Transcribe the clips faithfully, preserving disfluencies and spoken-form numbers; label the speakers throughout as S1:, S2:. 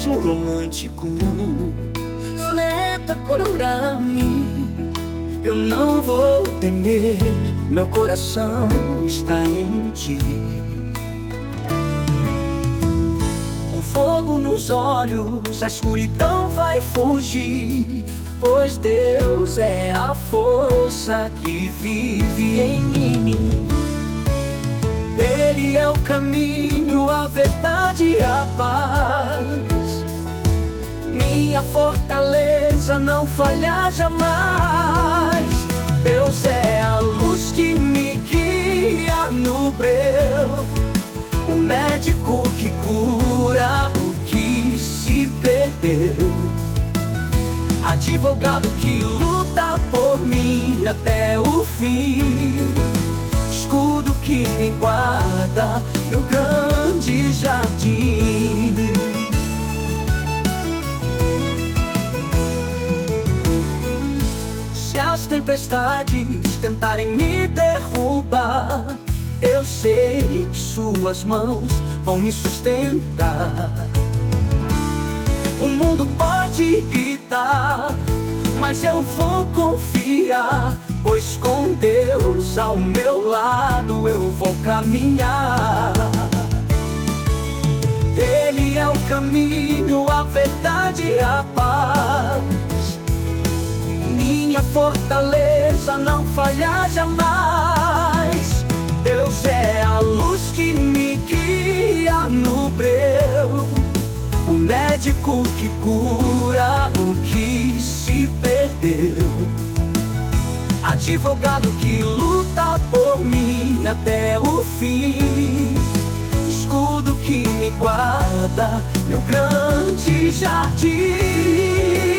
S1: sorriso romântico, violeta cor pra mim. Eu não vou temer, meu coração está em ti. Com fogo nos olhos, a escuridão vai fugir, pois Deus é a força que vive em mim. Ele é o caminho, a verdade e a paz. Minha fortaleza não falha jamais. Deus é a luz que me guia no breu, o médico que cura o que se perdeu, advogado que luta por mim até o fim, escudo que me guarda no grande jardim. Se as tempestades tentarem me derrubar, eu sei que suas mãos vão me sustentar. O mundo pode gritar, mas eu vou confiar, pois com Deus ao meu lado eu vou caminhar. Ele é o caminho, a verdade e a paz. Minha fortaleza não falha jamais. Deus é a luz que me guia no breu, o médico que cura o que se perdeu, advogado que luta por mim até o fim, escudo que me guarda no grande jardim.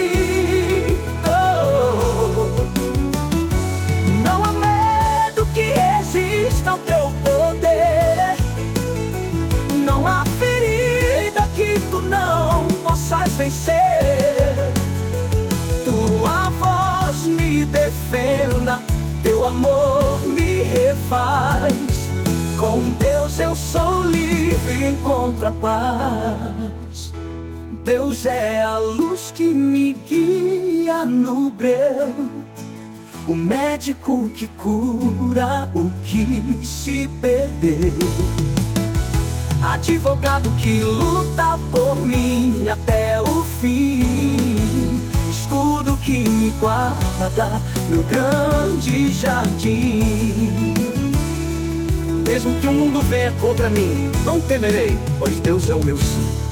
S1: Oh, não há medo que resista ao teu poder, não há ferida que tu não possas vencer. Tua voz me defenda, teu amor me refaz. Com Deus eu sou livre, encontro a paz. Deus é a luz que me guia no breu, o médico que cura o que se perdeu, advogado que luta por mim até o fim, escudo que me guarda no grande jardim. Mesmo que o mundo venha contra mim, não temerei, pois Deus é o meu sim.